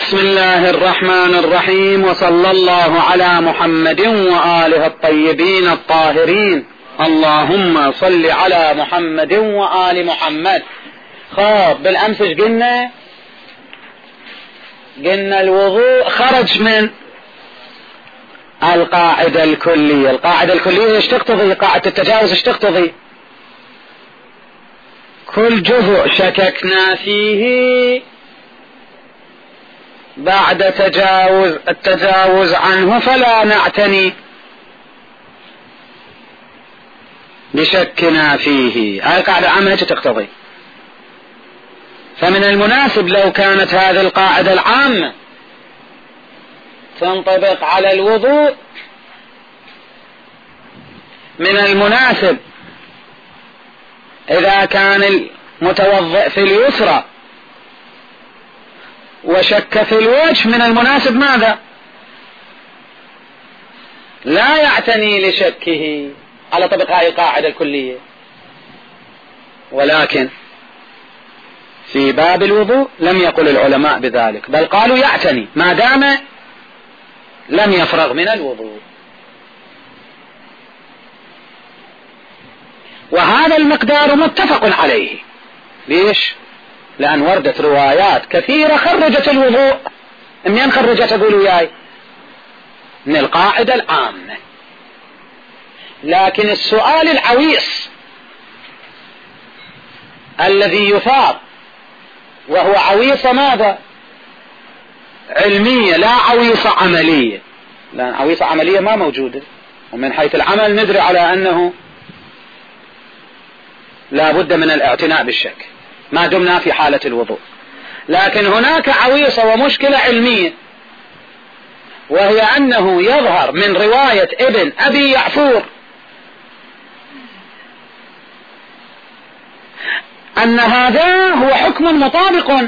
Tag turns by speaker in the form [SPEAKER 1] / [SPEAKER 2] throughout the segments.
[SPEAKER 1] بسم الله الرحمن الرحيم، وصلى الله على محمد وآله الطيبين الطاهرين. اللهم صل على محمد وآل محمد. خاب بالأمس قلنا الوضوء خرج من القاعدة الكلية. القاعدة الكلية ايش تقتضي؟ قاعدة التجاوز ايش تقتضي؟ كل جزء شككنا فيه بعد التجاوز عنه فلا نعتني بشكنا فيه. هاي قاعدة عامة تقتضي. فمن المناسب لو كانت هذه القاعدة العامة تنطبق على الوضوء، من المناسب إذا كان المتوضئ في اليسرى وشك في الوجه، من المناسب ماذا؟ لا يعتني لشكه على طبق هذه القاعدة الكلية. ولكن في باب الوضوء لم يقل العلماء بذلك، بل قالوا يعتني ما دام لم يفرغ من الوضوء. وهذا المقدار متفق عليه. ليش؟ لأن وردت روايات كثيرة خرجت الوضوء. من خرجت؟ أقولوا ياي من القاعدة العامة. لكن السؤال العويص الذي يثار، وهو عويصة ماذا؟ علمية، لا عويصة عملية. لأن عويصة عملية ما موجودة، ومن حيث العمل ندري على أنه لا بد من الاعتناء بالشك ما دمنا في حالة الوضوء. لكن هناك عويصة ومشكلة علمية، وهي أنه يظهر من رواية ابن أبي يعفور أن هذا هو حكم مطابق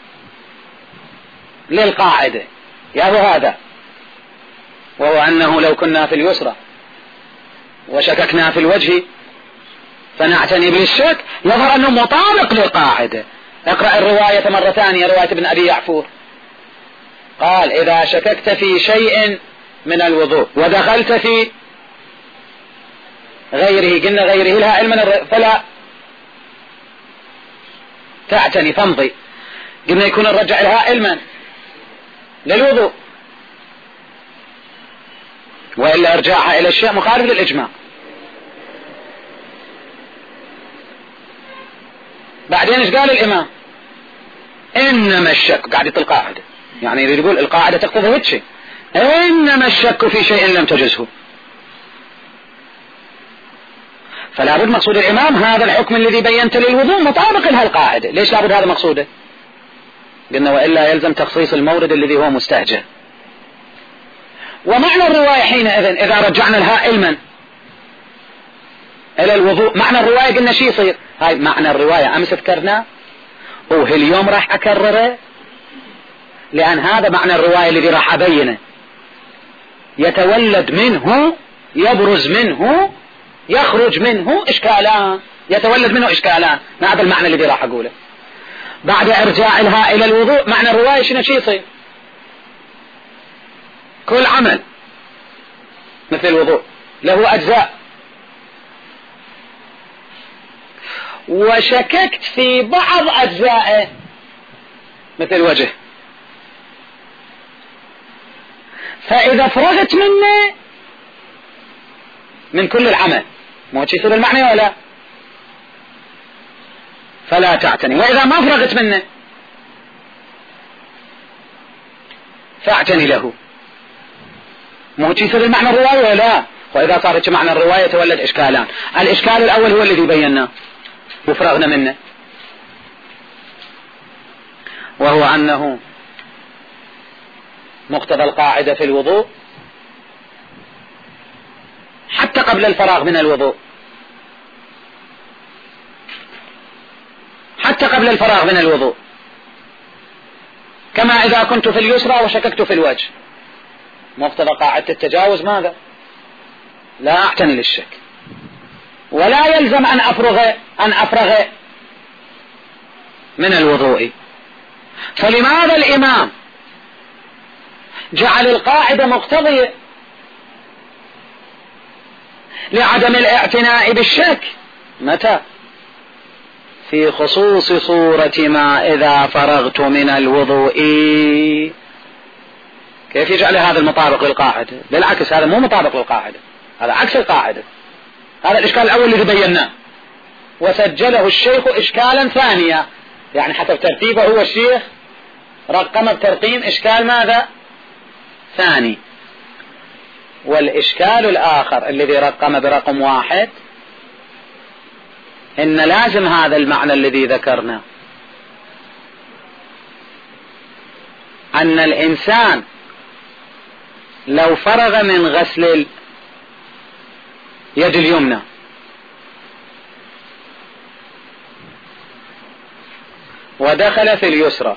[SPEAKER 1] للقاعدة. يا هذا، وهو أنه لو كنا في اليسرى وشككنا في الوجه فنعتني بالشك، يظهر أنه مطابق للقاعدة. اقرأ الرواية مرة ثانية، رواية ابن أبي يعفور. قال: إذا شككت في شيء من الوضوء ودخلت في غيره، قلنا غيره لها علما فلا تعتني فامضي. قلنا يكون الرجع لها علما للوضوء، وإلا ارجاعها إلى الشيء مخالف للإجماع. بعدين ايش قال الإمام؟ إنما الشك، قاعدة القاعدة، يعني يريد يقول القاعدة تقتضي هيك شيء، إنما الشك في شيء لم تجزه. فلا بد مقصود الإمام هذا الحكم الذي بينت للوضوء مطابق لها القاعدة. ليش لا بد هذا مقصوده؟ قلنا وإلا يلزم تخصيص المورد الذي هو مستهجن. ومعنى الرواية حينئذ إذا رجعنا لها علما إلى الوضوء، معنى الرواية قلنا شيء يصير. هاي معنى الرواية أمس ذكرنا، اليوم راح أكرره، لأن هذا معنى الرواية الذي راح أبينه. يتولد منه، يبرز منه، يخرج منه إشكالان، يتولد منه إشكالان. هذا المعنى الذي راح أقوله. بعد إرجاع لها إلى الوضوء، معنى الرواية شنو شيء يصير؟ كل عمل مثل الوضوء له أجزاء، وشككت في بعض أجزائه مثل الوجه، فإذا فرغت منه من كل العمل مو يصير المعنى ولا؟ فلا تعتني. وإذا ما فرغت منه فاعتني له، مو يصير المعنى الرواية ولا؟ وإذا صارت معنى الرواية تولد إشكالان. الإشكال الأول هو الذي بيناه وفرغنا منه، وهو أنه مقتضى القاعدة في الوضوء حتى قبل الفراغ من الوضوء، حتى قبل الفراغ من الوضوء، كما إذا كنت في اليسرى وشككت في الوجه. مقتضى قاعدة التجاوز ماذا؟ لا أعتني للشك، ولا يلزم أن أفرغ من الوضوء. فلماذا الإمام جعل القاعدة مقتضية لعدم الاعتناء بالشك. متى؟ في خصوص صورة ما إذا فرغت من الوضوء. كيف يجعل هذا المطابق للقاعدة؟ بالعكس، هذا مو مطابق للقاعدة، هذا عكس القاعدة. هذا الإشكال الأول الذي بيناه، وسجله الشيخ إشكالا ثانيا، يعني حسب ترتيبه هو الشيخ رقم بترقيم إشكال ماذا؟ ثاني. والإشكال الآخر الذي رقم برقم 1، إن لازم هذا المعنى الذي ذكرنا، أن الإنسان لو فرغ من غسل اليد اليمنى ودخل في اليسرى،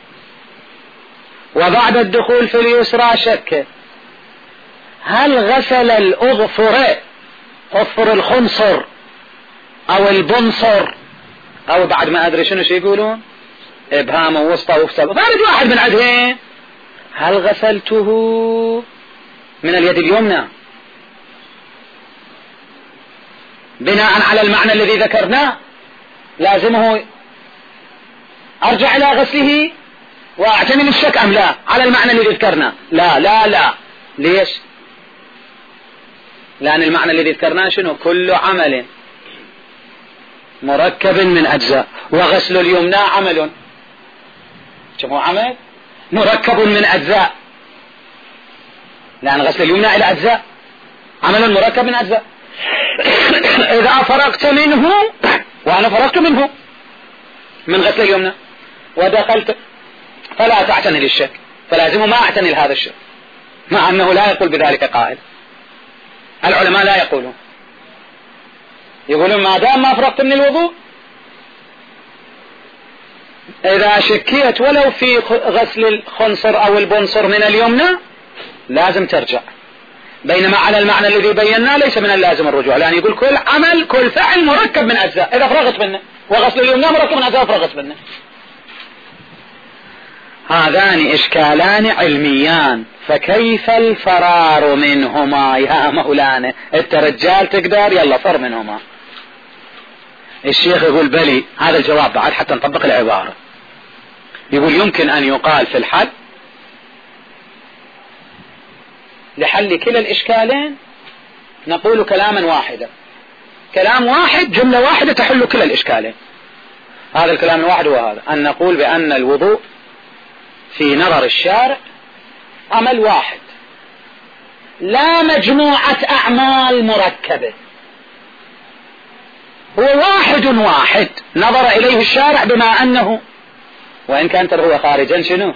[SPEAKER 1] وبعد الدخول في اليسرى شك هل غسل الأظفر، أظفر الخنصر أو البنصر، أو بعد ما أدري شنو يقولون، إبهام ووسطى وفسد، فارد واحد من عدهين، هل غسلته من اليد اليمنى بناء على المعنى الذي ذكرناه لازمه أرجع إلى غسله وأعتمد الشك أم لا على المعنى الذي ذكرناه؟ لا لا لا. ليش؟ لأن المعنى الذي ذكرناه شنو؟ كل عمل مركب من أجزاء، وغسل اليمنى عمل، شو عمل مركب من أجزاء، لأن غسل اليمنى إلى أجزاء، عمل مركب من أجزاء. إذا فرقت منه، وأنا فرقت منه من غسل اليمنى ودخلت، فلا تعتني للشك، فلازم ما أعتني لهذا الشك، مع أنه لا يقول بذلك قائل. العلماء لا يقولون، يقولون ما دام ما فرقت من الوضوء، إذا شكيت ولو في غسل الخنصر أو البنصر من اليمنى لازم ترجع. بينما على المعنى الذي بيناه ليس من اللازم الرجوع، لأن يقول كل عمل كل فعل مركب من أجزاء، إذا فرغت منه، وغسل اليمنى مركب من أجزاء فرغت منه. هذان إشكالان علميان، فكيف الفرار منهما يا مولانا؟ انت رجال تقدر، يلا فر منهما. الشيخ يقول بلي، هذا الجواب بعد حتى نطبق العبارة. يقول يمكن أن يقال في الحل لحل كلا الإشكالين نقول كلاما واحدا، كلام واحد، جملة واحدة تحل كلا الإشكالين. هذا الكلام الواحد هو هذا، أن نقول بأن الوضوء في نظر الشارع عمل واحد، لا مجموعة أعمال مركبة، هو واحد واحد نظر إليه الشارع بما أنه، وإن كان هو خارجا شنو؟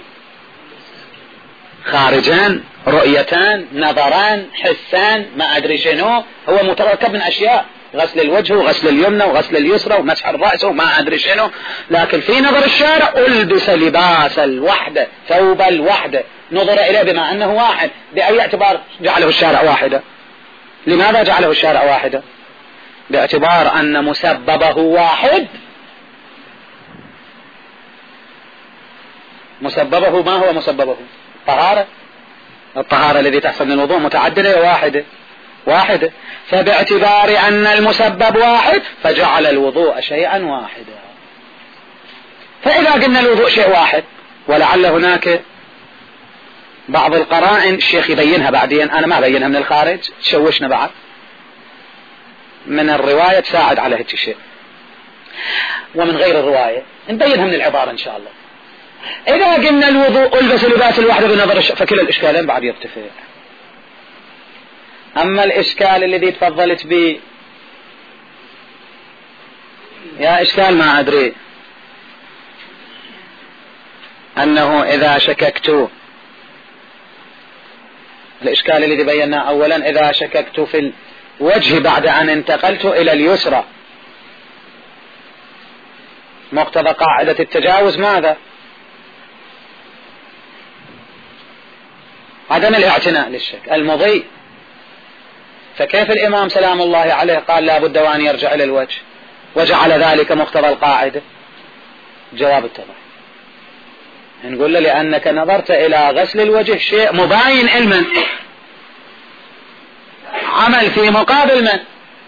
[SPEAKER 1] خارجان، رؤيتان، نظران، حسان، ما أدري شنو، هو متركب من أشياء، غسل الوجه وغسل اليمنى وغسل اليسرى ومسح الرأس وما أدري شنو، لكن في نظر الشارع ألبس لباس الوحدة، ثوب الوحدة، نظر إليه بما أنه واحد. بأي اعتبار جعله الشارع واحدا؟ لماذا جعله الشارع واحدا؟ باعتبار أن مسببه واحد. مسببه ما هو مسببه؟ طهارة. الطهارة الذي تحصل من الوضوء متعددة واحدة، فباعتبار أن المسبب واحد فجعل الوضوء شيئا واحدا. فإذا قلنا الوضوء شيء واحد، ولعل هناك بعض القرائن الشيخ يبينها بعدين، أنا ما بينها من الخارج، تشوشنا بعد من الرواية تساعد على هيك شيء، ومن غير الرواية نبينها من العبارة إن شاء الله. إذا قلنا الوضوء ألبس لباس الوحدة بنظر فكل الإشكالين بعد يرتفع. أما الإشكال الذي تفضلت به يا إشكال ما أدري، أنه إذا شككت، الإشكال الذي بينا أولا إذا شككت في الوجه بعد أن انتقلت إلى اليسرى، مقتضى قاعدة التجاوز ماذا؟ عدم الاعتناء للشك المضي. فكيف الإمام سلام الله عليه قال لا بد وأن يرجع إلى الوجه وجعل ذلك مقتضى القاعدة؟ جواب التضح. نقول له لأنك نظرت إلى غسل الوجه شيء مباين علما، عمل في مقابل من؟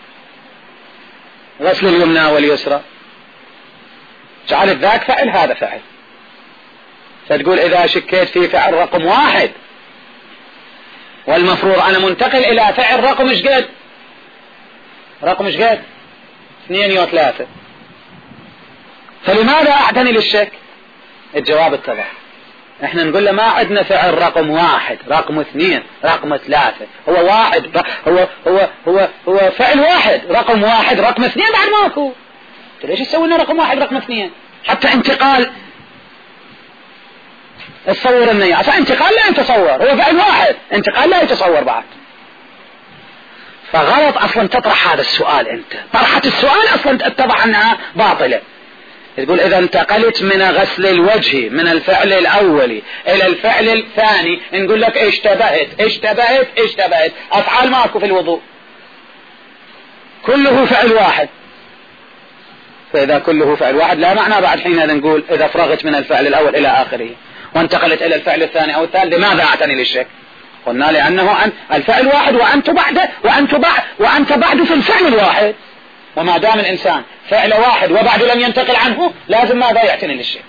[SPEAKER 1] غسل اليمنى واليسرى، جعلت ذاك فعل هذا فعل. فتقول إذا شكيت في فعل رقم 1 والمفروض أنا منتقل إلى فعل رقم ايش قد؟ رقم ايش قد؟ 2 و3، فلماذا أعتني للشك؟ الجواب اتضح. احنا نقول له ما عندنا فعل رقم 1 رقم 2 رقم 3، هو واحد، هو فعل واحد، رقم 1 رقم 2 بعد ماكو. ليش تسوي لنا رقم 1 رقم 2؟ حتى انتقال تصور النية، عشان انتقال لا يتصور، هو فعل واحد، انتقال لا يتصور بعد. فغلط اصلا تطرح هذا السؤال، انت طرحت السؤال اصلا اتضح انها باطلة. تقول اذا انتقلت من غسل الوجه من الفعل الاولي الى الفعل الثاني، نقول لك اشتبهت، افعال ماكو في الوضوء، كله فعل واحد. فاذا كله فعل واحد لا معنى بعد حين نقول اذا فرغت من الفعل الاول الى اخره وانتقلت الى الفعل الثاني او الثالث لماذا اعتني للشك؟ قلنا لانه الفعل واحد وانت بعد في الفعل الواحد، وما دام الانسان فعل واحد وبعد لم ينتقل عنه لازم ماذا يعتني للشك؟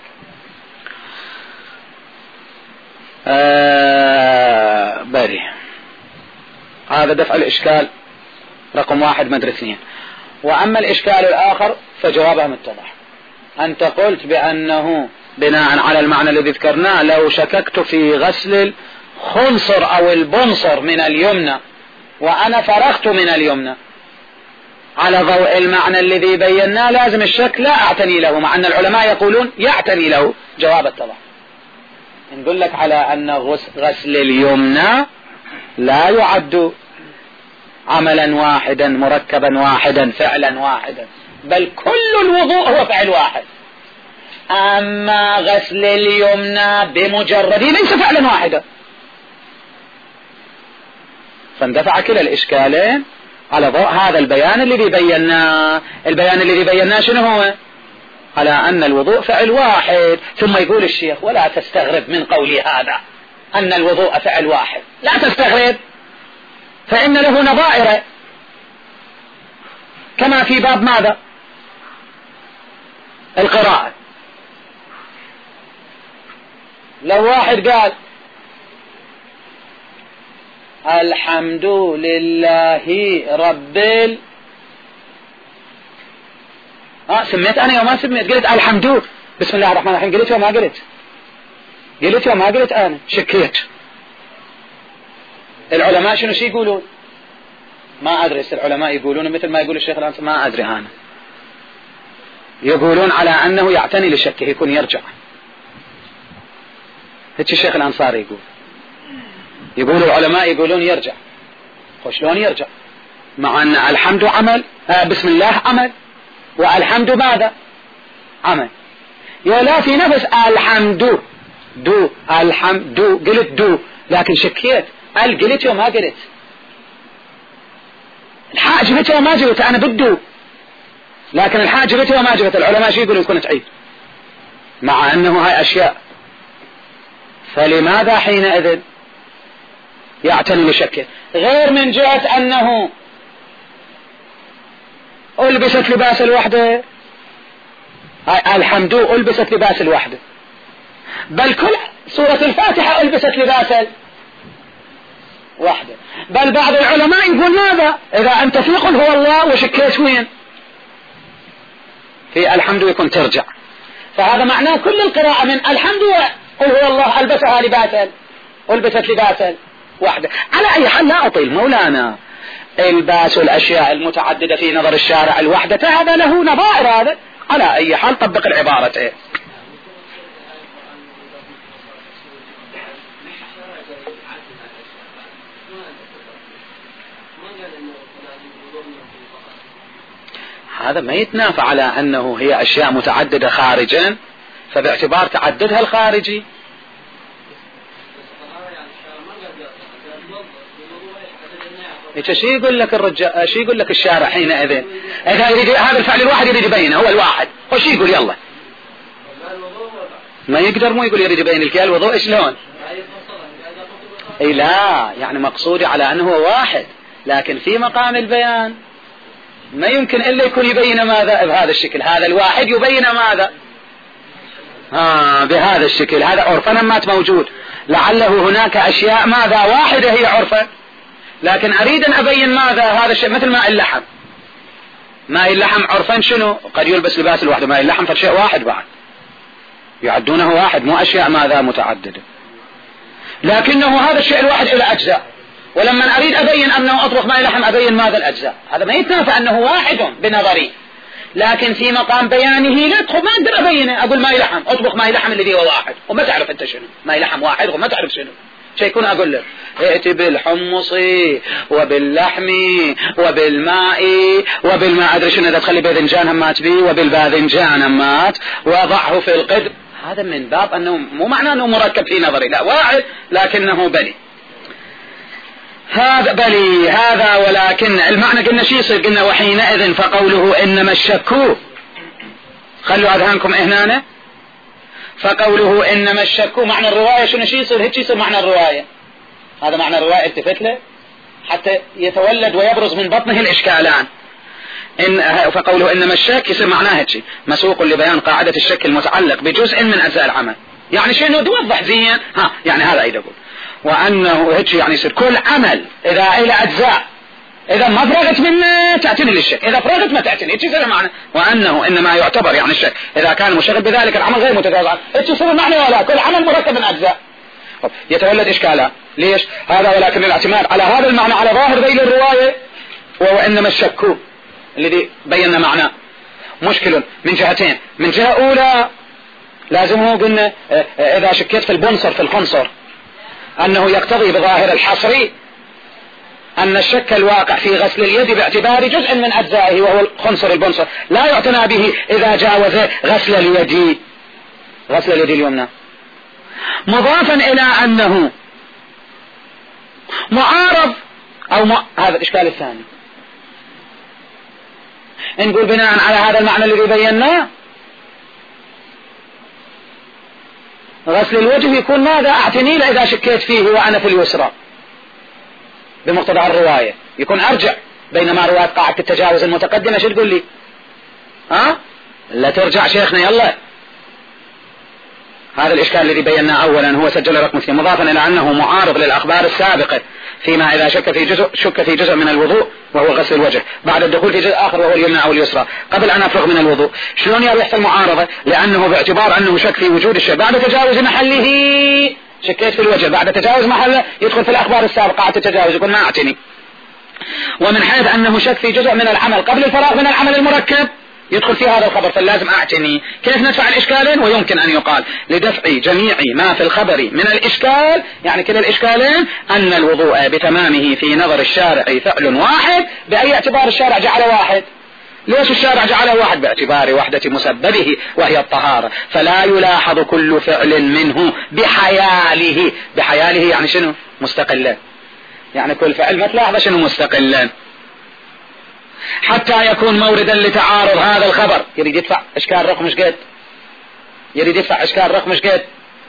[SPEAKER 1] بري. هذا دفع الاشكال رقم 1 مدري 2. واما الاشكال الاخر فجوابه متضح. انت قلت بانه بناء على المعنى الذي ذكرناه لو شككت في غسل الخنصر او البنصر من اليمنى وانا فرغت من اليمنى، على ضوء المعنى الذي بيناه لازم الشك لا اعتني له، مع ان العلماء يقولون يعتني له. جواب اتضح. نقول لك على ان غسل اليمنى لا يعد عملا واحدا مركبا واحدا فعلا واحدا، بل كل الوضوء هو فعل واحد. اما غسل اليمنى بمجرد ليس فعلا واحدا. فاندفع كلا الاشكالين على ضوء هذا البيان الذي بيناه. البيان الذي بيناه شنو هو؟ على ان الوضوء فعل واحد. ثم يقول الشيخ ولا تستغرب من قولي هذا ان الوضوء فعل واحد، لا تستغرب، فان له نظائر كما في باب ماذا؟ القراءة. لو واحد قال الحمد لله رب سميت انا يوم ما سميت، قلت الحمد بسم الله الرحمن الرحيم، قلت يوم ما قلت انا شكيت. العلماء شنو شي يقولون؟ ما ادري. العلماء يقولون مثل ما يقول الشيخ الانصاري، ما ادري انا، يقولون على انه يعتني لشكه يكون يرجع. هيك الشيخ الانصاري يقول العلماء يقولون يرجع. وشلون يرجع؟ مع ان الحمد عمل، بسم الله عمل، والحمد ماذا؟ عمل. لا في نفس الحمد الحمد قلت لكن شكيت قلت وما قلت، الحاء جبت وما جبت، انا بدو لكن الحاء جبت وما جبت. العلماء شو يقولون؟ يكون تعيد، مع انه هاي اشياء. فلماذا حينئذ يعتني بشكه؟ غير من جهة انه البست لباس الوحدة، الحمد البست لباس الوحدة، بل كل سورة الفاتحة البست لباس الوحدة. بل بعض العلماء يقول ماذا؟ اذا انت في قل هو الله وشكيت وين؟ في الحمد يكون ترجع. فهذا معناه كل القراءة من الحمد قل هو الله البسها لباسا البست لباسا وحده. على اي حال لا اطيل مولانا، الباس الاشياء المتعددة في نظر الشارع الوحدة هذا له نظائر. هذا على اي حال طبق العبارة ايه. هذا ما يتنافى على انه هي اشياء متعددة خارجا، فباعتبار تعددها الخارجي شي يقول لك الرجال، شي يقول لك الشارع حينئذ اذا يريد هذا الفعل الواحد يريد يبينه هو الواحد، وش يقول؟ يلا ما يقدر مو يقول يريد يبين لك الوضوء شلون. اي لا، يعني مقصودي على انه هو واحد، لكن في مقام البيان ما يمكن الا يكون يبين ماذا بهذا الشكل. هذا الواحد يبين ماذا بهذا الشكل. هذا عرفا مات موجود، لعله هناك اشياء ماذا واحدة هي عرفا، لكن اريد ان ابين ماذا هذا الشيء. مثل ماء اللحم، ماء اللحم عرفا شنو؟ قد يلبس لباس الوحده، ماء اللحم فشيء واحد بعد يعدونه واحد، مو اشياء ماذا متعددة، لكنه هذا الشيء الواحد الى اجزاء. ولما اريد ابين انه اطبخ ماء اللحم ابين ماذا الاجزاء. هذا ما يتنافى انه واحد بنظري، لكن في مقام بيانه لا ما اقدر ابينه. اقول ماء لحم، اطبخ ماء لحم الذي هو واحد، وما تعرف انت شنو ماء لحم واحد وما تعرف شنو. شيء يكون اقول لك ائتي بالحمص وباللحم وبالماء ادري شنو، اذا تخلي باذنجان همات بي وبالباذنجان همات وضعه في القدر. هذا من باب انه مو معناه انه مركب في نظري، لا واحد لكنه بلي. هذا بلي هذا، ولكن المعنى قلنا شي يصير؟ قلنا وحينئذ فقوله انما الشك، خلوا اذهانكم هنا، فقوله انما الشك معنى الرواية شنو شي يصير؟ هيك يصير معنى الرواية. هذا معنى الرواية، التفت له حتى يتولد ويبرز من بطنه الاشكالان. فقوله انما الشك يصير معناه هيك، مسوق لبيان قاعدة الشك المتعلق بجزء من اجزاء العمل. يعني شنو توضح زين، يعني هذا ايد اقول. وانه هيك يعني يصير كل عمل اذا الى اجزاء، اذا ما فرغت منه تعتني للشك، اذا فرغت ما تعتني، هيك يصير معنى. وانه انما يعتبر يعني الشك اذا كان مشغل بذلك العمل غير متجاوز عنه، هيك يصير معنى. ولا كل عمل مركب من اجزاء. يتولد اشكالا. ليش هذا؟ ولكن الاعتماد على هذا المعنى على ظاهر ذيل الرواية، وهو انما الشك الذي بينا معناه مشكل من جهتين. من جهة اولى لازم هو قلنا اذا شكيت في البنصر في الخنصر انه يقتضي بظاهر الحصر ان الشك الواقع في غسل اليد باعتبار جزء من اجزائه وهو الخنصر البنصر لا يعتنى به اذا جاوز غسل اليد اليمنى، مضافا الى انه معارض هذا الاشكال الثاني. نقول بناء على هذا المعنى الذي بيناه غسل الوجه يكون ماذا؟ اعتني له اذا شكيت فيه وانا في اليسرى بمقتضى الرواية، يكون ارجع. بينما رواية قاعدة التجاوز المتقدمة شو تقول لي؟ لا ترجع شيخنا يلا. هذا الاشكال الذي بيناه اولا هو سجل رقم 2، مضافا الى انه معارض للاخبار السابقة فيما اذا شك في جزء من الوضوء وهو غسل الوجه بعد الدخول في جزء اخر وهو اليمنى او اليسرى قبل ان افرغ من الوضوء. شلون يحصل معارضة؟ لانه باعتبار انه شك في وجود الشيء بعد تجاوز محله، شكيت في الوجه بعد تجاوز محله يدخل في الاخبار السابقة قاعدة التجاوز يقول ما اعتني. ومن حيث انه شك في جزء من العمل قبل الفراغ من العمل المركب يدخل في هذا الخبر، فلازم اعتني. كيف ندفع الاشكالين؟ ويمكن ان يقال لدفع جميع ما في الخبر من الاشكال، يعني كلا الاشكالين، ان الوضوء بتمامه في نظر الشارع فعل واحد. باي اعتبار الشارع جعل واحد؟ ليش الشارع جعله واحد؟ باعتبار وحدة مسببه وهي الطهارة، فلا يلاحظ كل فعل منه بحياله. بحياله يعني شنو؟ مستقلا، يعني كل فعل ما تلاحظ شنو مستقلا، حتى يكون موردا لتعارض هذا الخبر. يريد يدفع اشكال رقم مش قد، يريد يدفع اشكال رقم مش قد،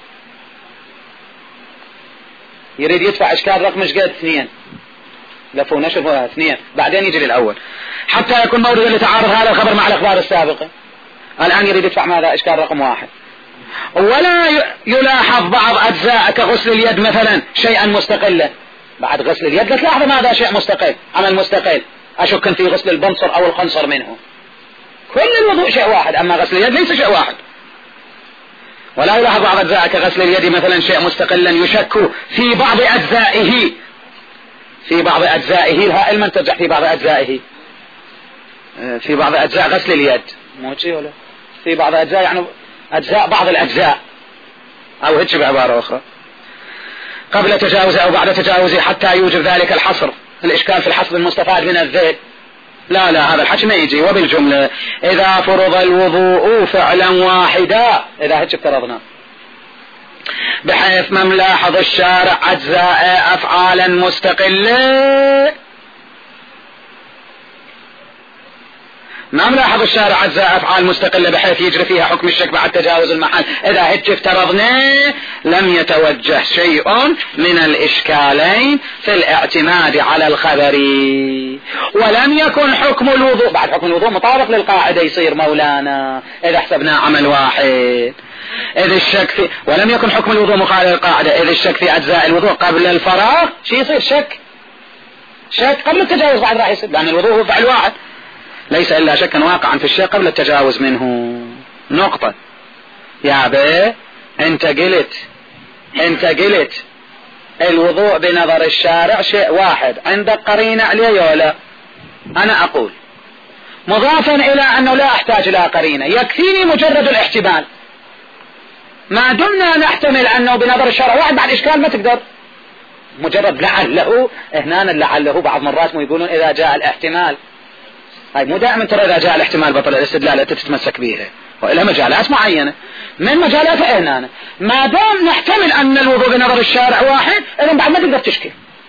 [SPEAKER 1] يريد يدفع اشكال رقم مش قد 2 لفوا نشر 2 بعدين يجي للاول، حتى يكون موردا لتعارض هذا الخبر مع الاخبار السابقة. الان يريد يدفع ماذا؟ اشكال رقم 1. ولا يلاحظ بعض اجزاء كغسل اليد مثلا شيئا مستقلا. بعد غسل اليد لا تلاحظ ماذا؟ شيء مستقل، عمل مستقل. أشك في غسل البنصر أو الخنصر منه، كل الوضوء شيء واحد، أما غسل اليد ليس شيء واحد. ولا يلاحظ بعض أجزاء كغسل اليد مثلا شيء مستقلا يشك في بعض أجزائه. في بعض أجزائه الهاء من ترجع في بعض أجزائه، في بعض أجزاء غسل اليد مو شيء ولا في بعض أجزاء، يعني أجزاء بعض الأجزاء أو هيك بعبارة أخرى قبل تجاوزه أو بعد تجاوزه حتى يوجب ذلك الحصر. الإشكال في الحصر المستفاد من الذيل. لا هذا الحكي ما يجي. وبالجملة إذا فرض الوضوء فعلا واحدا، إذا هيك افترضنا بحيث ما ملاحظ الشارع أجزاء أفعالا مستقلة ما ملاحظ الشارع أجزاء أفعال مستقلة بحيث يجري فيها حكم الشك بعد تجاوز المحل. إذا هيك افترضنا لم يتوجه شيء من الإشكالين في الاعتماد على الخبر، ولم يكن حكم الوضوء بعد حكم الوضوء مطابق للقاعدة يصير مولانا إذا حسبناه عمل واحد. إذ الشك في ولم يكن حكم الوضوء مخالف للقاعدة إذ الشك في أجزاء الوضوء قبل الفراغ شي يصير شك قبل التجاوز بعد راح يصير، لأن الوضوء هو فعل واحد ليس إلا شكا واقعا في الشيء قبل التجاوز منه. نقطة. يا بي انت قلت الوضوء بنظر الشارع شيء واحد، عندك قرينة عليه ولا؟ أنا أقول مضافا إلى أنه لا أحتاج إلى قرينة، يكفيني مجرد الاحتمال. ما دمنا نحتمل أنه بنظر الشارع واحد بعد إشكال ما تقدر مجرد لعله. هنا لعله بعض مرات يقولون إذا جاء الاحتمال، هاي مو دائما ترى إذا جاء الاحتمال بطل الاستدلال أنت تتمسك بها، وإلى مجالات معينة من مجالاتها. هنا ما دام نحتمل أن الوضوء بنظر الشارع واحد، إذن بعد ما تقدر تشكي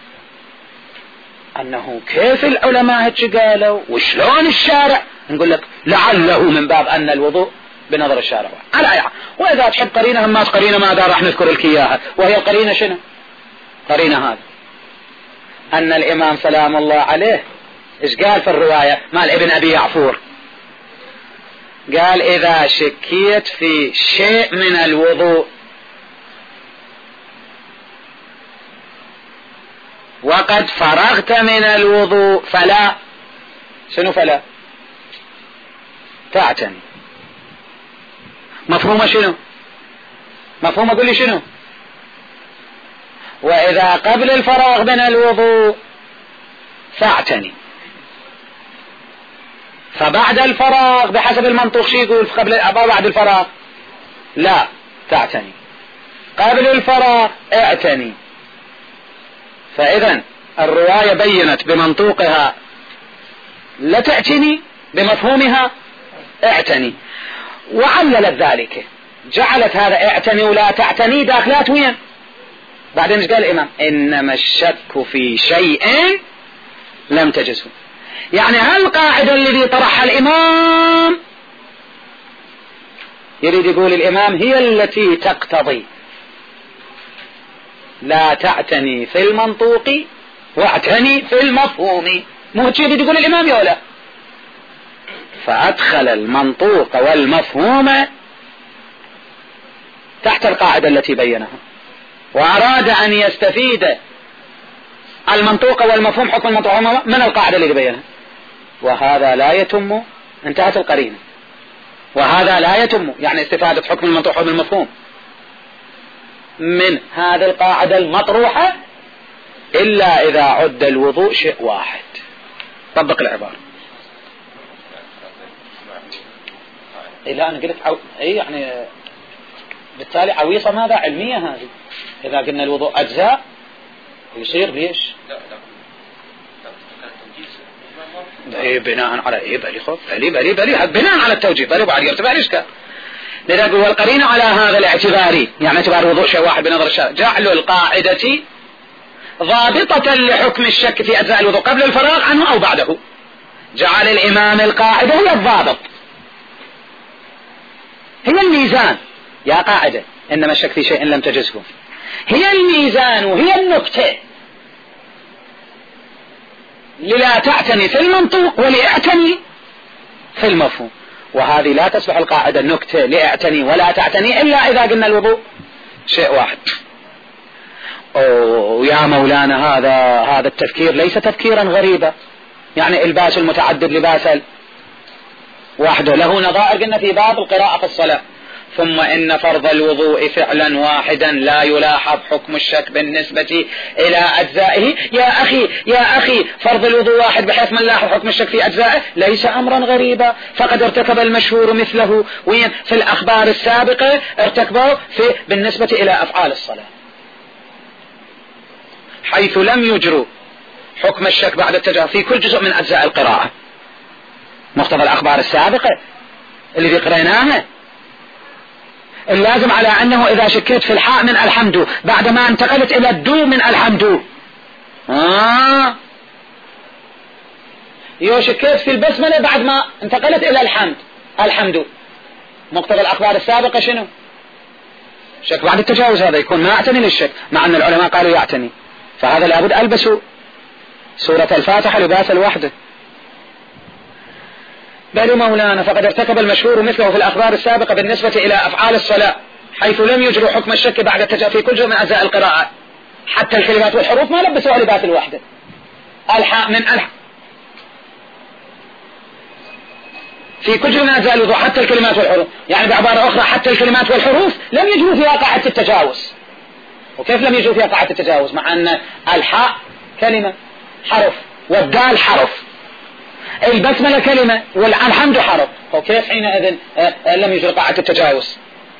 [SPEAKER 1] أنه كيف العلماء هيك قالوا وشلون الشارع، نقول لك لعله من باب أن الوضوء بنظر الشارع واحد على. وإذا تحب قرينة همات قرينة ما دار راح نذكر لك إياها، وهي القرينة شنو؟ قرينة هذا أن الإمام سلام الله عليه إيش قال في الرواية مال ابن أبي يعفور؟ قال إذا شكيت في شيء من الوضوء وقد فرغت من الوضوء فلا شنو فلا تعتني. مفهومة شنو؟ مفهومة قل لي شنو؟ وإذا قبل الفراغ من الوضوء فاعتني، فبعد الفراغ بحسب المنطق شي يقول قبل أو بعد الفراغ؟ لا تعتني، قبل الفراغ اعتني. فإذا الرواية بينت بمنطوقها لا تعتني، بمفهومها اعتني، وعللت ذلك جعلت هذا اعتني ولا تعتني داخلات وين. بعدين ايش قال الإمام؟ إنما الشك في شيء لم تجزه. يعني هالقاعدة الذي طرحها الإمام يريد يقول الإمام هي التي تقتضي لا تعتني في المنطوق واعتني في المفهوم. مو هيك يريد يقول الإمام يا ولا؟ فأدخل المنطوق والمفهوم تحت القاعدة التي بينها، وأراد أن يستفيد المنطوق والمفهوم حكم المنطوق من القاعدة التي بينها، وهذا لا يتم. انتهت القرينة. وهذا لا يتم يعني استفادة حكم المنطوق والمفهوم من هذه القاعدة المطروحة إلا إذا عد الوضوء شيء واحد. طبق العبارة. لا أنا قلت يعني بالتالي عويصة ماذا علمية هذه. إذا قلنا الوضوء أجزاء يصير ليش؟ إيه بناء على إيه بلي بناء على التوجيه بلي بعد يرتفع الإشكال. لذلك والقرينة على هذا الاعتبار يعني اعتبار الوضوء شيء واحد بنظر الشارع جعل القاعدة ضابطة لحكم الشك في أجزاء الوضوء قبل الفراغ عنه أو بعده. جعل الإمام القاعدة هي الضابط، هي الميزان. يا قاعدة إنما الشك في شيء لم تجزه، هي الميزان وهي النكتة للا تعتني في المنطوق ولأعتني في المفهوم. وهذه لا تصبح القاعدة النكتة لأعتني ولا تعتني إلا إذا قلنا الوضوء شيء واحد. يا مولانا هذا التفكير ليس تفكيرا غريبا. يعني الباس المتعدد لباسا وحده له نظائر قلنا في باب القراءة في الصلاة. ثم إن فرض الوضوء فعلا واحدا لا يلاحظ حكم الشك بالنسبة إلى أجزائه. يا أخي فرض الوضوء واحد بحيث من لاحظ حكم الشك في أجزائه ليس أمرا غريبا، فقد ارتكب المشهور مثله وين في الأخبار السابقة ارتكبوا بالنسبة إلى أفعال الصلاة، حيث لم يجروا حكم الشك بعد التجاوز في كل جزء من أجزاء القراءة مقتضى الأخبار السابقة اللي قريناها. اللازم على أنه إذا شكيت في الحاء من الحمد بعدما انتقلت إلى الدو من الحمد يوشك كيف في البسملة بعد ما انتقلت إلى الحمد. الحمد مقتضى الأخبار السابقة شنو؟ شك بعد التجاوز، هذا يكون ما يعتني للشك، مع أن العلماء قالوا يعتني، فهذا لابد ألبسوا سورة الفاتحة لباس الوحدة. بل مولانا فقد ارتكب المشهور مثله في الأخبار السابقة بالنسبة إلى أفعال الصلاة، حيث لم يجروا حكم الشك بعد التجاوز في كل جزء من أجزاء القراءة، حتى الكلمات والحروف ما لبسوها لباس الوحدة. الحاء من الحاء في كل جزء من أجزاء الوضوء حتى الكلمات والحروف، يعني بعبارة أخرى حتى الكلمات والحروف لم يجروا فيها قاعدة التجاوز. وكيف لم يجروا فيها قاعدة التجاوز؟ مع أن الحاء كلمة حرف والدال حرف، البسملة كلمة والحمد حرف، وكيف حينئذ لم يجري قاعدة التجاوز؟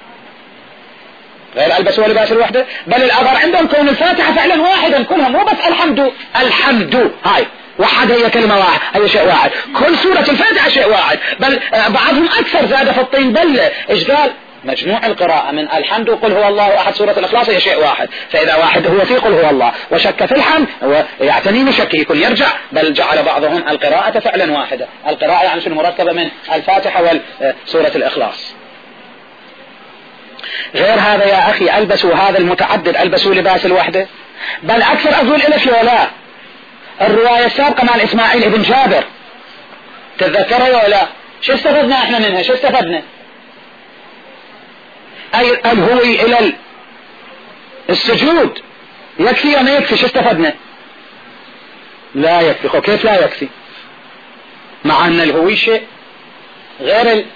[SPEAKER 1] غير ألبسوا لباس الوحدة. بل الأظهر عندهم كون الفاتحة فعلا واحدا كلها، مو بس الحمد. الحمد هاي وحد هي كلمة واحد، هي شيء واحد، كل سورة الفاتحة شيء واحد، بل بعضهم أكثر زاد في الطين بلة. إيش قال؟ مجموع القراءة من الحمد وقل هو الله أحد سورة الإخلاص هي شيء واحد، فإذا واحد هو في قل هو الله وشك في الحمد ويعتني بشكه يكون يرجع. بل جعل بعضهم القراءة فعلا واحدة. القراءة يعني شنو؟ مركبة من الفاتحة وسورة الإخلاص. غير هذا يا أخي ألبسوا هذا المتعدد، ألبسوا لباس الوحدة. بل أكثر أقول إلى ولا الرواية السابقة مع إسماعيل ابن جابر تتذكرها ولا؟ شو استفدنا احنا منها؟ شو استفدنا؟ أي الهوي إلى السجود يكفي وما يكفي؟ شو استفدنا؟ لا يكفي. كيف لا يكفي؟ مع أن الهوي شيء غير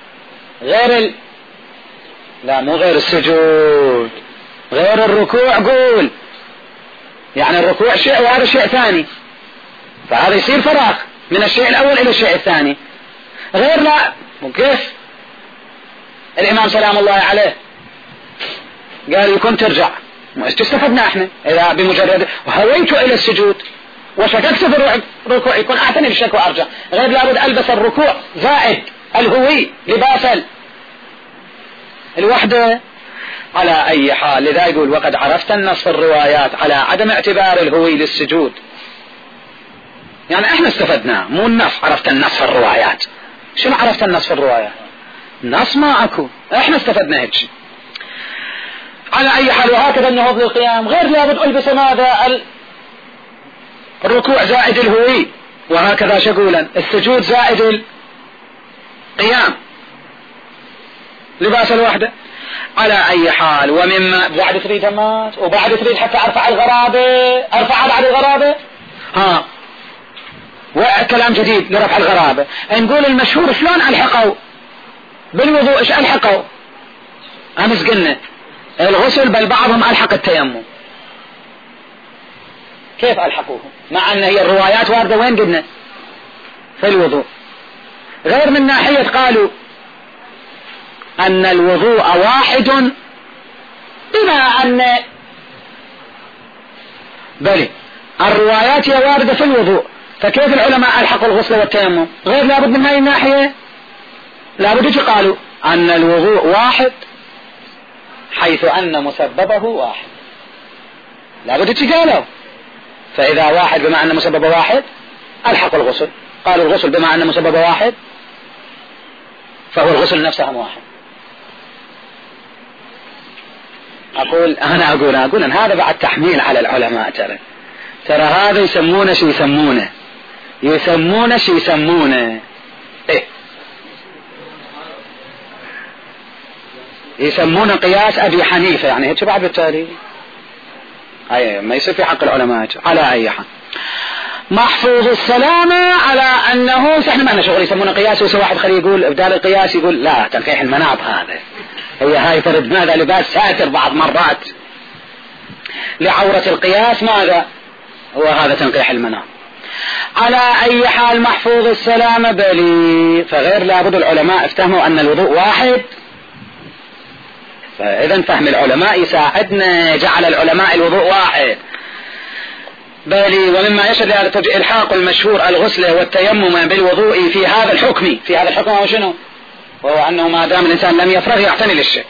[SPEAKER 1] لا مو غير السجود، غير الركوع. قول يعني الركوع شيء وهذا شيء ثاني، فهذا يصير فراغ من الشيء الأول إلى الشيء الثاني. غير لا وكيف الإمام سلام الله عليه قال يكون ترجع، استفدنا احنا إذا بمجرد هويت إلى السجود وشككت في الركوع يكون أعتني بالشك وأرجع. غير لابد ألبس الركوع زائد الهوي لباس الوحدة. على أي حال لذا يقول وقد عرفت النص في الروايات على عدم اعتبار الهوي للسجود. يعني احنا استفدنا مو النص، عرفت النص في الروايات. شنو عرفت النص في الروايات؟ النص ما اكو، احنا استفدنا هيك شيء. على أي حال وهكذا النهوض للقيام غير لابد ألبس ماذا؟ الركوع زائد الهوي، وهكذا شقولا السجود زائد القيام لباس الوحدة. على أي حال ومما بعد تريد همات وبعد تريد حتى أرفع الغرابة، أرفع بعد الغرابة وكلام جديد لرفع الغرابة. نقول المشهور شلون ألحقوا بالوضوء؟ إيش ألحقوا؟ أمس قلنا الغسل، بل بعضهم ألحق التيمم. كيف ألحقوه؟ مع أن هي الروايات واردة وين قلنا؟ في الوضوء. غير من ناحية قالوا أن الوضوء واحد، بما أن بل الروايات هي واردة في الوضوء، فكيف العلماء ألحقوا الغسل والتيمم؟ غير لابد من هذه الناحية لابد قالوا أن الوضوء واحد حيث أن مسببه واحد، لابد قالوا. فإذا واحد بما أن مسببه واحد ألحقوا الغسل، قالوا الغسل بما أن مسببه واحد فهو الغسل نفسه واحد. أقول أن هذا بعد تحميل على العلماء. ترى هذا يسمونه شو يسمونه إيه؟ يسمونه قياس أبي حنيفة، يعني هيك بعد بالتالي ما يصير في حق العلماء. على أي حال محفوظ السلامة على أنه احنا ما لنا شغل يسمونه قياس. وسوى واحد خليه يقول بدال القياس يقول لا تنقيح المناط، هذا هي هاي فرد ماذا لباس ساتر بعض مرات لعورة القياس، ماذا هو هذا تنقيح المناط. على أي حال محفوظ السلامة بلي، فغير لابد العلماء افتهموا أن الوضوء واحد. فإذا فهم العلماء يساعدنا، جعل العلماء الوضوء واحد. بلي ومما يشهد هذا الحاق المشهور الغسل والتيمم بالوضوء في هذا الحكم. في هذا الحكم هو شنو؟ وهو أنه ما دام الإنسان لم يفرغ يعتني للشك،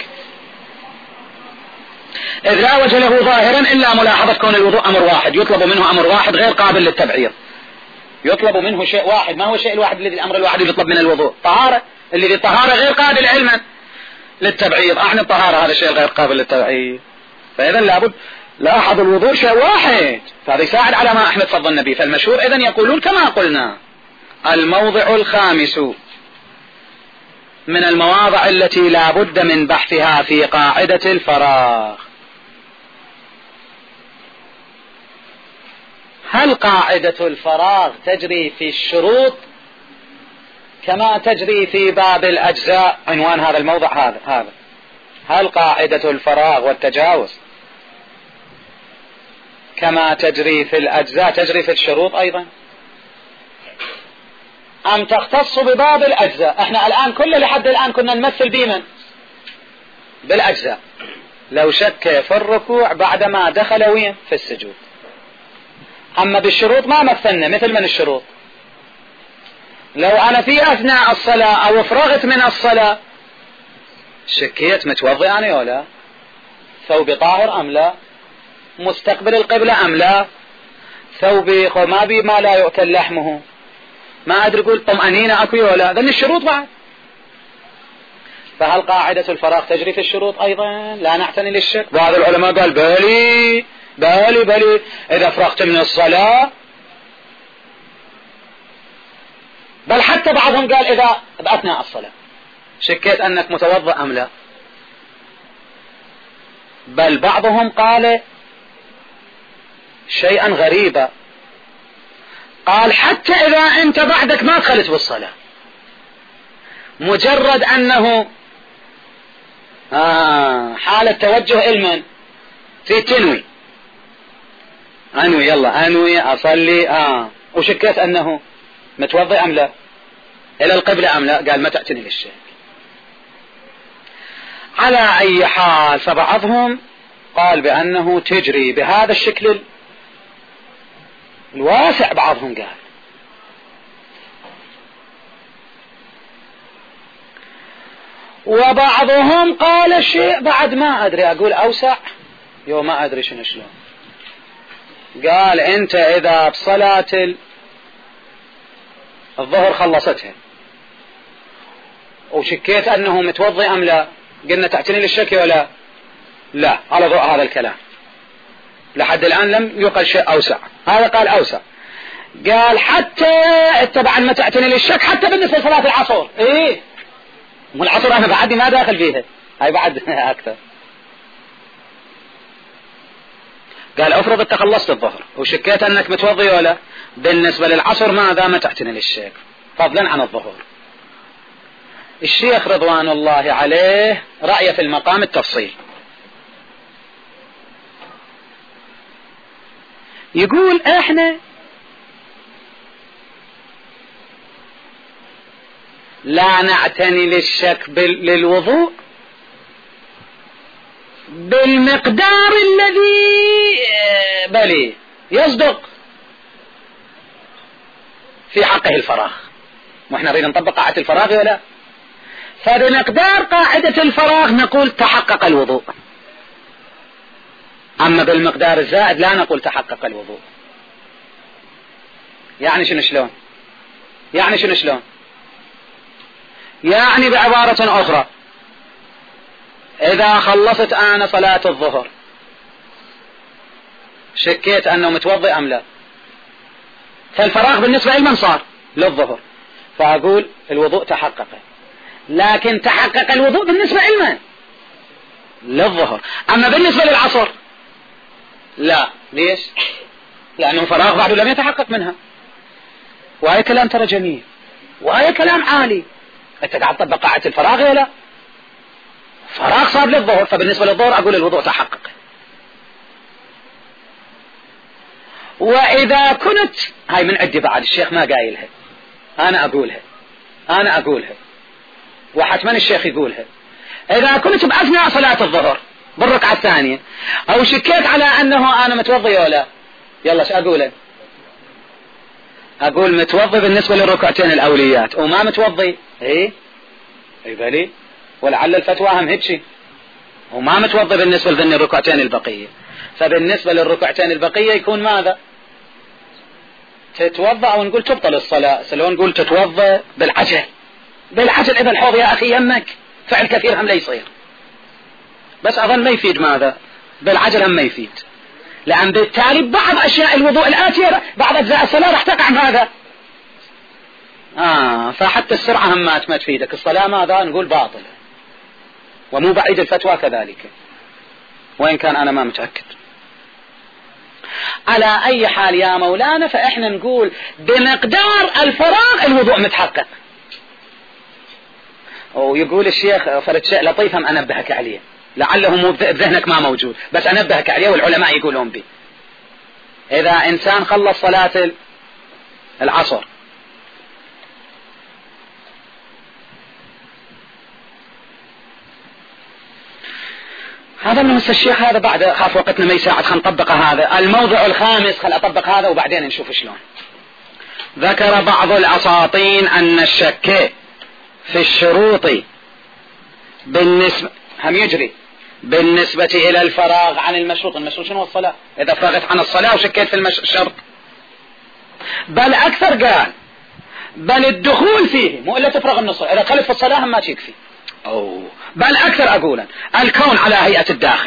[SPEAKER 1] إذ لا وجه له ظاهرا إلا ملاحظة كون الوضوء أمر واحد، يطلب منه أمر واحد غير قابل للتبعير. يطلب منه شيء واحد. ما هو الشيء الواحد الذي الأمر الواحد اللي يطلب من الوضوء؟ طهارة. الذي الطهارة غير قابل علما للتبعيض. احنا الطهارة هذا الشيء غير قابل للتبعيض. فإذا لابد لاحظ الوضوء شيء واحد، فهذا يساعد على ما أحمد فضل النبي. فالمشهور إذن يقولون كما قلنا. الموضع الخامس من المواضع التي لا بد من بحثها في قاعدة الفراغ: هل قاعدة الفراغ تجري في الشروط كما تجري في باب الأجزاء؟ عنوان هذا الموضع هذا. هل قاعدة الفراغ والتجاوز كما تجري في الأجزاء تجري في الشروط أيضا، أم تختص بباب الأجزاء؟ احنا الآن لحد الآن كنا نمثل بمن؟ بالأجزاء. لو شك في الركوع بعدما دخل وين؟ في السجود. أما بالشروط ما مثلنا. مثل من الشروط؟ لو أنا في أثناء الصلاة أو فرغت من الصلاة شكيت متوضئ أنا ولا؟ ثوبي طاهر أم لا؟ مستقبل القبلة أم لا؟ ثوبي ما لا يؤكل لحمه، ما أدري أقول طمأنينة أكوي ولا؟ ذن الشروط بعد. فهل قاعدة الفراغ تجري في الشروط أيضا؟ لا نعتني للشك. بعض العلماء قال بلي إذا فرغت من الصلاة، بل حتى بعضهم قال إذا بأثناء الصلاة شكيت أنك متوضأ أم لا. بل بعضهم قال شيئا غريبا، قال حتى إذا أنت بعدك ما دخلت بالصلاة، مجرد أنه حالة توجه إلمن في تنوي، أنوي يلا أنوي أصلي وشكيت أنه متوضئ أم لا، إلى القبلة أم لا، قال ما تأتني للشك. على أي حال فبعضهم قال بأنه تجري بهذا الشكل الواسع، بعضهم قال. وبعضهم قال شيء بعد ما أدري أقول أوسع، ما أدري شنو شلون. قال أنت إذا بصلاة الظهر خلصتها وشكيت أنه متوضئ أم لا، قلنا تعتني للشك ولا لا؟ على ضوء هذا الكلام لحد الآن لم يقل شيء أوسع. هذا قال أوسع، قال حتى طبعا ما تعتني للشك حتى بالنسبة لصلاة العصر. والعصر أنا بعدي ما داخل فيها، هاي بعد أكثر. قال افرض انت خلصت الظهر وشكيت أنك متوضي ولا، بالنسبة للعصر ماذا؟ ما تعتني للشك، فضلا عن الظهر. الشيخ رضوان الله عليه رأي في المقام التفصيل، يقول احنا لا نعتني للشك للوضوء بالمقدار الذي بلي يصدق في حقه الفراغ، واحنا نريد نطبق قاعدة الفراغ ولا. فبمقدار قاعدة الفراغ نقول تحقق الوضوء، أما بالمقدار الزائد لا نقول تحقق الوضوء. يعني شنو شلون؟ يعني بعبارة أخرى، إذا خلصت أنا صلاة الظهر شكيت أنه متوضئ أم لا، فالفراغ بالنسبة لمن صار؟ للظهر، فأقول الوضوء تحقق. لكن تحقق الوضوء بالنسبة لمن؟ للظهر. أما بالنسبة للعصر لا. ليش؟ لأنه فراغ بعد لم يتحقق منها. وهي كلام ترى جميل، وهي كلام عالي. أنت قاعد تطبق قاعدة الفراغ ولا؟ فراغ صار للظهر، فبالنسبة للظهر أقول الوضوء تحقق. وإذا كنت، هاي من عندي بعد، الشيخ ما قايلها، أنا أقولها وحتما الشيخ يقولها. إذا كنت بأثناء صلاة الظهر بالركعة الثانية أو شكيت على أنه أنا متوضي ولا، يلا شو أقوله؟ أقول متوضي بالنسبة للركعتين الأوليات، وما متوضي بلي، ولعل الفتوى هم هيك، وما متوضي بالنسبة لذن الركعتين البقية. فبالنسبة للركعتين البقية يكون ماذا؟ تتوضأ أو نقول تبطل الصلاة، لو نقول تتوضأ بالعجل إذا الحوض يا أخي يمك فعل كثير هم لا يصير، بس أظن ما يفيد ماذا بالعجل، هم ما يفيد، لأن بالتالي بعض أشياء الوضوء الآتية بعض أجزاء الصلاة راح تقع ماذا فحتى السرعة هم ما تفيدك الصلاة ماذا نقول باطلة، ومو بعيد الفتوى كذلك وإن كان أنا ما متأكد. على أي حال يا مولانا فإحنا نقول بمقدار الفراغ الوضوء متحقق. ويقول الشيخ فرد شيء لطيف هم أنبهك عليه، لعله مو بذهنك ما موجود بس أنبهك عليه والعلماء يقولون به. إذا إنسان خلص صلاة العصر هذا من الشيخ هذا بعد خاف وقتنا ما يساعد، خل نطبق هذا الموضع الخامس، خل أطبق هذا وبعدين نشوف شلون. ذكر بعض الأساطين أن الشك في الشروط بالنسبة هم يجري بالنسبة إلى الفراغ عن المشروط. المشروط شنو الصلاة؟ إذا فرغت عن الصلاة وشكيت في الشرط، بل أكثر قال بل الدخول فيه مو إلا تفرغ من الصلاة، إذا خلف في الصلاة هم ما تكفي. بل أكثر أقولا الكون على هيئة الداخل،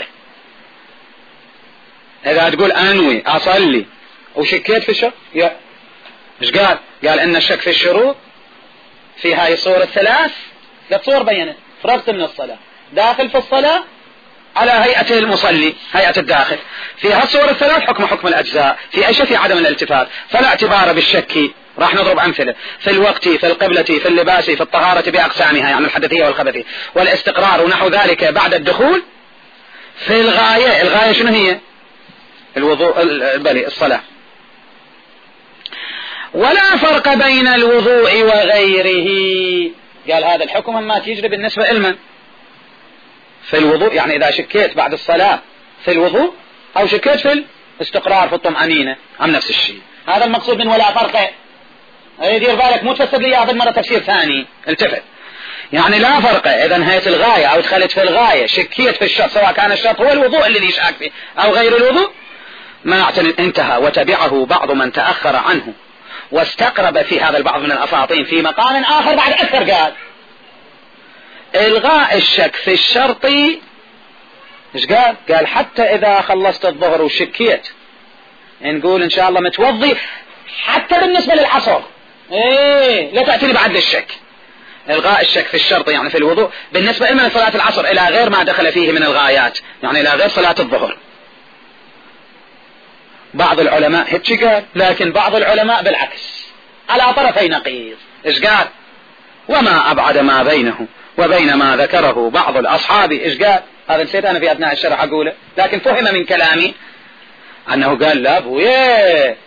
[SPEAKER 1] إذا تقول أنوي أصلي وشكيت في الشرط إيش قال؟ قال إن الشك في الشروط في هاي الصور الثلاث، لا صور بينت فرغت من الصلاة داخل في الصلاة على هيئة المصلي هيئة الداخل، في هالصور الثلاث حكم الأجزاء، في أي شيء في عدم الالتفات، فلا اعتبار بالشك. راح نضرب أمثلة في الوقت في القبلة في اللباس في الطهارة بأقسامها يعني الحدثية والخبثية والاستقرار ونحو ذلك بعد الدخول، في الغاية شنو هي؟ الوضوء الصلاة. ولا فرق بين الوضوء وغيره، قال هذا الحكم ما تجري بالنسبة إلمن في الوضوء، يعني إذا شكيت بعد الصلاة في الوضوء أو شكيت في الاستقرار في الطمأنينة هم نفس الشيء. هذا المقصود من ولا فرق. يدير بالك مو تفسر لي هذا مرة تفسير ثاني، التفت. يعني لا فرق إذا نهيت الغاية أو دخلت في الغاية شكيت في الشرط، سواء كان الشرط هو الوضوء الذي شاك فيه أو غير الوضوء، ما انتهى وتبعه بعض من تأخر عنه واستقرب في هذا البعض من الأساطين في مقام آخر بعد أكثر، قال إلغاء الشك في الشرط. إيش قال؟ قال حتى إذا خلصت الظهر وشكيت نقول إن شاء الله متوضي حتى بالنسبة للعصر لا تأتي بعد الشك. إلغاء الشك في الشرط يعني في الوضوء بالنسبة من صلاة العصر إلى غير ما دخل فيه من الغايات، يعني إلى غير صلاة الظهر. بعض العلماء هيك قال، لكن بعض العلماء بالعكس على طرفي نقيض. إيش قال؟ وما أبعد ما بينه وبين ما ذكره بعض الأصحاب. إيش قال؟ هذا نسيت أنا في أثناء الشرح أقوله، لكن فهم من كلامي أنه قال لا بويه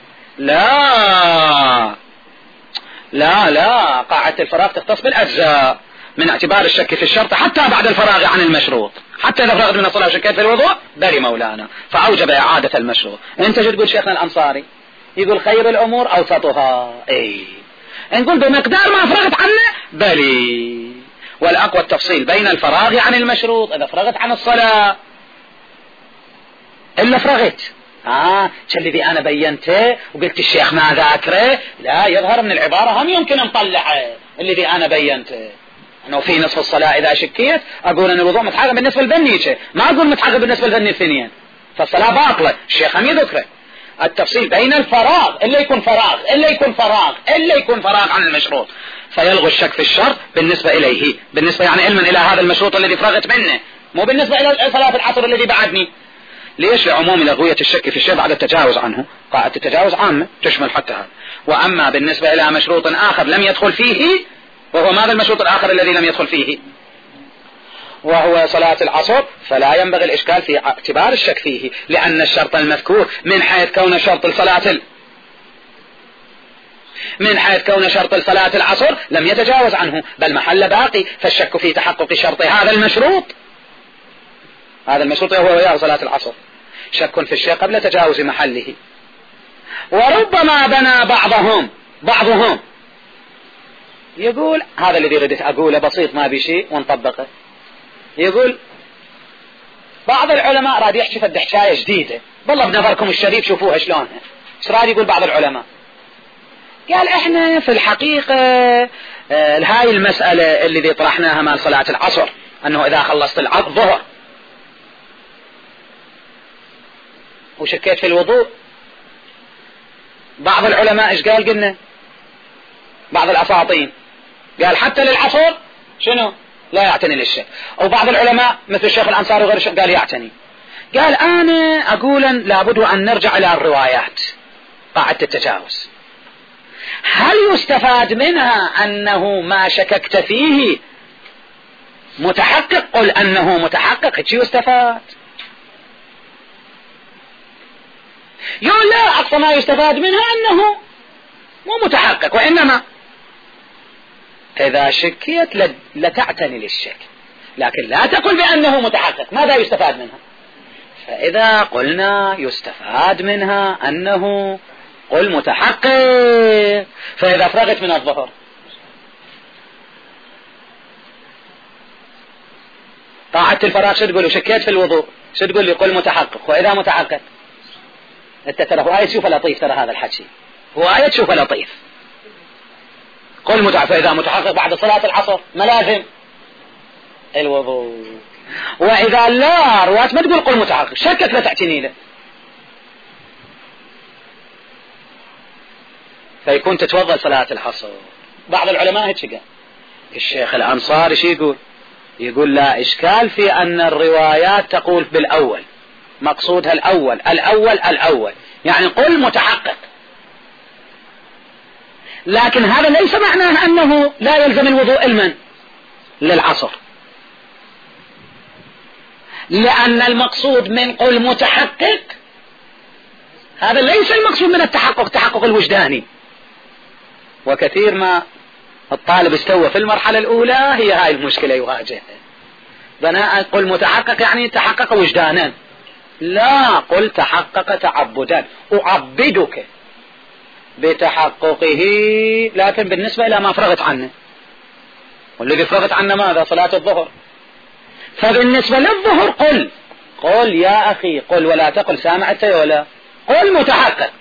[SPEAKER 1] لا قاعدة الفراغ تختص بالأجزاء من اعتبار الشك في الشرط حتى بعد الفراغ عن المشروط، حتى إذا فرغت من الصلاة وشكيت في الوضوء بري مولانا، فأوجب إعادة المشروط. أنت شو تقول شيخنا الأنصاري؟ يقول خير الأمور أوسطها. نقول بمقدار ما فرغت عنه بلي، والأقوى التفصيل بين الفراغ عن المشروط. إذا فرغت عن الصلاة إلا فرغت كالذي أنا بينته وقلت الشيخ ما ذاكره، لا يظهر من العبارة هم يمكن نطلعه الذي أنا بينته أنه في نصف الصلاة إذا شكيت أقول أن الوضوء متحقق بالنسبة للبنية، ما أقول متحقق بالنسبة للبنية الثانيين، فالصلاة باطلة. الشيخ هم يذكره التفصيل بين الفراغ إلا يكون فراغ عن المشروط، فيلغو الشك في الشرط بالنسبة إليه، بالنسبة يعني علما إلى هذا المشروط الذي فرغت منه، مو بالنسبة إلى صلاة العصر الذي بعدني. ليش؟ لعموم لغوية الشك في الشيء بعد التجاوز عنه. قاعدة التجاوز عامة تشمل حتى هذا. وأما بالنسبة إلى مشروط آخر لم يدخل فيه، وهو ماذا المشروط الآخر الذي لم يدخل فيه؟ وهو صلاة العصر، فلا ينبغي الإشكال في اعتبار الشك فيه، لأن الشرط المذكور من حيث كون شرط الصلاة العصر لم يتجاوز عنه، بل محل باقي، فالشك في تحقق شرط هذا المشروط هو صلاة العصر، شك في الشيء قبل تجاوز محله. وربما بنى بعضهم يقول هذا الذي ردت أقوله بسيط ما بشيء ونطبقه. يقول بعض العلماء راد يحكي فد حكاية جديدة، والله بنظركم الشريف شوفوها شلونها. ايش راد يقول بعض العلماء؟ قال احنا في الحقيقة هاي المسألة اللي طرحناها مال صلاة العصر انه اذا خلصت الظهر وشكيت في الوضوء، بعض العلماء ايش قال؟ قلنا بعض الاساطين قال حتى للعصر شنو لا يعتني للشك، او بعض العلماء مثل الشيخ الانصاري وغيره قال يعتني. قال انا اقول لابد ان نرجع الى الروايات، قاعدة التجاوز هل يستفاد منها انه ما شككت فيه متحقق؟ قل انه متحقق، هيك يستفاد. يقول لا، اقصى ما يستفاد منها انه مو متحقق، وانما اذا شكيت لتعتني للشك، لكن لا تقل بانه متحقق. ماذا يستفاد منها؟ فاذا قلنا يستفاد منها انه قل متحقق، فاذا فرغت من الظهر قاعدت الفراغ شو تقول؟ وشكيت في الوضوء شو تقول لي؟ قل متحقق. واذا متحقق انت ترى هو آية تشوفه لطيف، ترى هذا الحكي هو آية تشوفه لطيف. قل متحقق، فإذا متحقق بعد صلاة العصر ملازم الوضوء. وإذا لا رواة ما تقول قل متحقق، شكك لا تعتني له، فيكون تتوضأ صلاة العصر. بعض العلماء هيك قال. الشيخ الأنصاري شو يقول؟ يقول لا إشكال في أن الروايات تقول بالأول، مقصودها الأول الأول الأول، يعني قل متحقق، لكن هذا ليس معناه أنه لا يلزم الوضوء علما للعصر، لأن المقصود من قل متحقق هذا ليس المقصود من التحقق الوجداني. وكثير ما الطالب استوى في المرحلة الأولى هي هاي المشكلة يواجهها، بناء قل متحقق يعني تحقق وجدانا، لا، قل تحقق تعبدا، أعبدك بتحققه، لكن بالنسبة إلى ما فرغت عنه، والذي فرغت عنه ماذا؟ صلاة الظهر. فبالنسبة للظهر قل يا أخي، قل ولا تقل سامعت ولا، قل متحقق،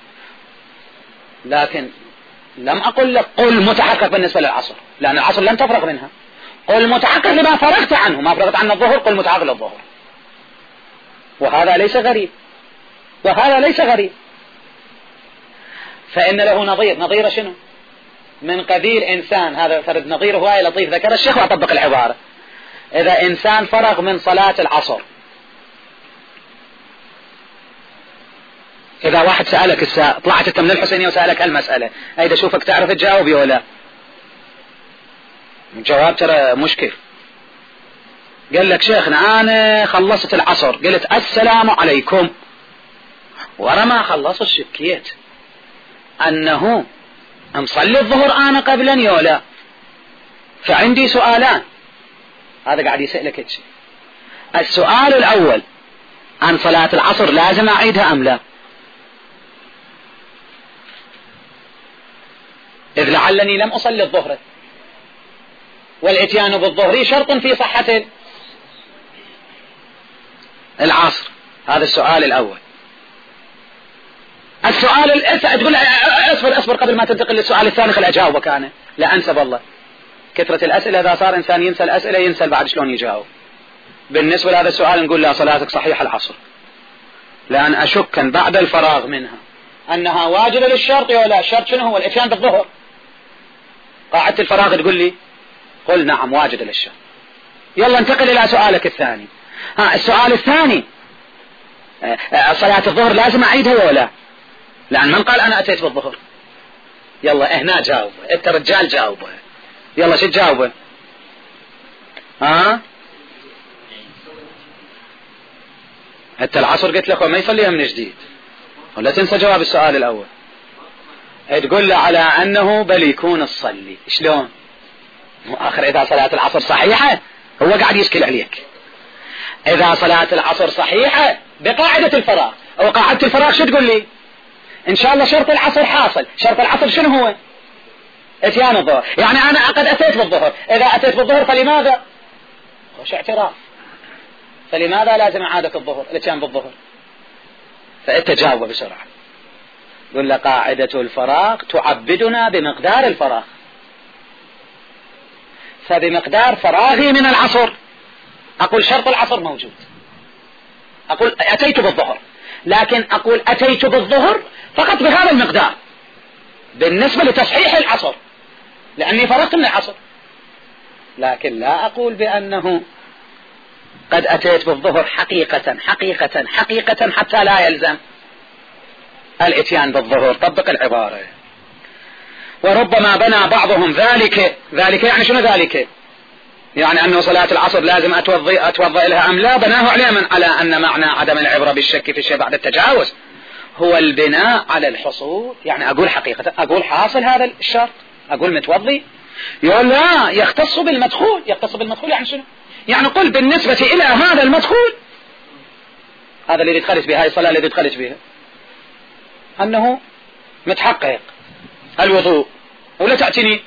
[SPEAKER 1] لكن لم أقل لك قل متحقق بالنسبة للعصر، لأن العصر لم تفرغ منها. قل متحقق لما فرغت عنه، ما فرغت عنه الظهر قل متحقق للظهر، وهذا ليس غريب، وهذا ليس غريب. فإن له نظير شنو؟ من قبيل إنسان، هذا فرد نظير هواية لطيف ذكر الشيخ وأطبق العبارة. إذا إنسان فرغ من صلاة العصر، إذا واحد سألك طلعت أنت من الحسينية وسألك هالمسألة، أيضا شوفك تعرف تجاوب ولا الجواب ترى مشكل. قال لك شيخنا أنا خلصت العصر، قلت السلام عليكم، ورا ما خلصت شكيت أنه مصلي الظهر أنا قبلا يولا، فعندي سؤالان. هذا قاعد يسألك الشيء. السؤال الأول، عن صلاة العصر لازم أعيدها أم لا؟ إذ لعلني لم أصلي الظهر، والإتيان بالظهر شرط في صحة العصر. هذا السؤال الأول. السؤال تقول اصبر قبل ما تنتقل للسؤال الثاني خل أجاوبك أنا، لا أنسى والله كثرة الأسئلة، إذا صار إنسان ينسى الأسئلة ينسى بعد شلون يجاوب. بالنسبة لهذا السؤال نقول لا، صلاتك صحيحة العصر، لأن أشك بعد الفراغ منها أنها واجبة للشرط ولا الشرط شنو هو؟ الإتيان بالظهر. قاعدة الفراغ تقول لي قل نعم واجبة للشرط. يلا انتقل إلى سؤالك الثاني. السؤال الثاني، صلاة الظهر لازم أعيدها ولا؟ لأن من قال أنا أتيت بالظهر؟ يلا هنا جاوب، أنت رجال جاوبه، يلا شو تجاوبه؟ أنت العصر قلت لك وما يصليها من جديد، ولا تنسى جواب السؤال الأول. تقول له على أنه بل يكون الصلي شلون؟ آخر إذا صلاة العصر صحيحة هو قاعد يشكل عليك. إذا صلاة العصر صحيحة بقاعدة الفراغ، أو قاعدة الفراغ شو تقول لي؟ إن شاء الله شرط العصر حاصل. شرط العصر شنو هو؟ اتيان الظهر. يعني أنا قد أتيت بالظهر، إذا أتيت بالظهر فلماذا؟ خوش اعتراف، فلماذا لازم إعادة الظهر؟ الاتيان بالظهر. فأنت جاوب بسرعة. يقول لك قاعدة الفراغ تعبدنا بمقدار الفراغ، فبمقدار فراغي من العصر أقول شرط العصر موجود، أقول أتيت بالظهر، لكن أقول أتيت بالظهر فقط بهذا المقدار بالنسبة لتصحيح العصر لأني فرغت من العصر، لكن لا أقول بأنه قد أتيت بالظهر حقيقة حقيقة حقيقة حتى لا يلزم الاتيان بالظهر. طبق العبارة. وربما بنى بعضهم ذلك يعني شنو ذلك؟ يعني أنه صلاة العصر لازم أتوضأ لها أم لا؟ بناه على أن معنى عدم العبرة بالشك في الشيء بعد التجاوز هو البناء على الحصول. يعني أقول حقيقة، أقول حاصل هذا الشرط، أقول متوضي، يقول لا يختص بالمدخول. يختص بالمدخول يعني شنو؟ يعني قل بالنسبة إلى هذا المدخول، هذا الذي دخلت بها، هذه الصلاة الذي دخلت بها، أنه متحقق الوضوء. ولا تأتيني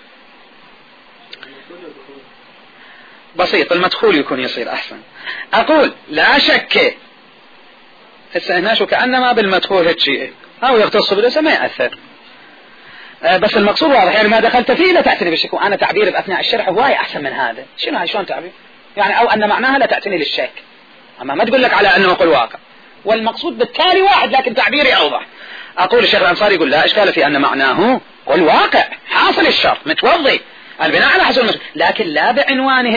[SPEAKER 1] بسيط، المدخول يكون يصير أحسن. أقول لا شك هنا كأنما بالمدخول هيك شيء أو يختص بالاسم ما يأثر، بس المقصود واضح. يعني ما دخلت فيه لا تأتني بالشك، وأنا تعبير بأثناء الشرح هواي أحسن من هذا. شنو هاي شلون تعبير؟ يعني أو أن معناها لا تأتني للشك، أما ما تقول لك على أنه قل واقع، والمقصود بالتالي واحد لكن تعبيري أوضح. أقول الشيخ الأنصاري يقول لا إشكال في أن معناه قل واقع حاصل الشرط متوضي البناء على حصول المشروط، لكن لا بعنوانه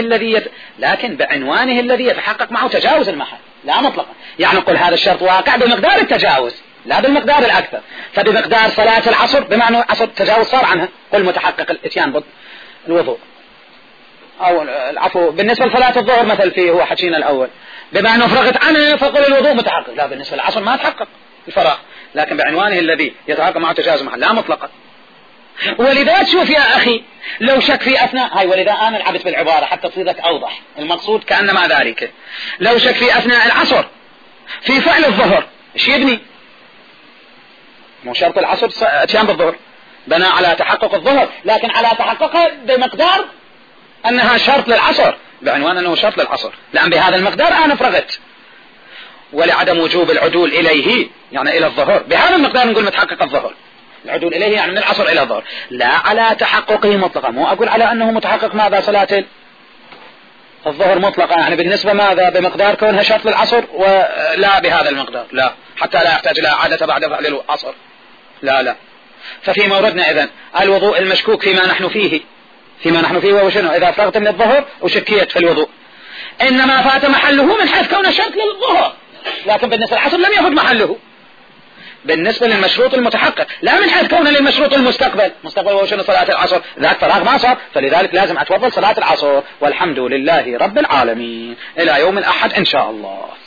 [SPEAKER 1] الذي يتحقق معه تجاوز المحل، لا مطلقا. يعني قل هذا الشرط واقع بمقدار التجاوز لا بالمقدار الأكثر. فبمقدار صلاة العصر بمعنى عصر تجاوز صار عنها، قل متحقق الاتيان بالوضوء أو العفو. بالنسبة لصلاة الظهر مثل فيه هو حكينا الأول بما أنه فرغت عنه فقل الوضوء متحقق، لا بالنسبة للعصر ما تحقق الفراغ، لكن بعنوانه الذي يتحقق معه تجاوز المحل لا مطلقا. ولذا تشوف يا أخي لو شك في أثناء هاي، ولذا أنا لعبت بالعبارة حتى تصيرك أوضح المقصود كأنما ذلك. لو شك في أثناء العصر في فعل الظهر ايش يبني؟ مو شرط العصر اتيان بالظهر، بنى على تحقق الظهر، لكن على تحققها بمقدار أنها شرط للعصر، بعنوان أنه شرط للعصر، لأن بهذا المقدار أنا فرغت. ولعدم وجوب العدول إليه يعني إلى الظهر بهذا المقدار نقول متحقق الظهر. العدول إليه يعني من العصر إلى الظهر، لا على تحققه مطلقا. مو أقول على أنه متحقق ماذا صلاة الظهر مطلقا يعني بالنسبة ماذا بمقدار كونها شرط للعصر، ولا بهذا المقدار، لا حتى لا يحتاج إلى عادة بعد فعل العصر، لا. ففي موردنا إذن الوضوء المشكوك فيما نحن فيه وهو شنو؟ إذا فرغت من الظهر وشكيت في الوضوء، إنما فات محله من حيث كونه شرط للظهر، لكن بالنسبة للعصر لم يفت محله بالنسبة للمشروط المتحقق، لا من حيث كونه للمشروط المستقبل وهو شنو؟ صلاة العصر، ذاك فراغ ما صار، فلذلك لازم أتوضل صلاة العصر. والحمد لله رب العالمين إلى يوم الأحد إن شاء الله.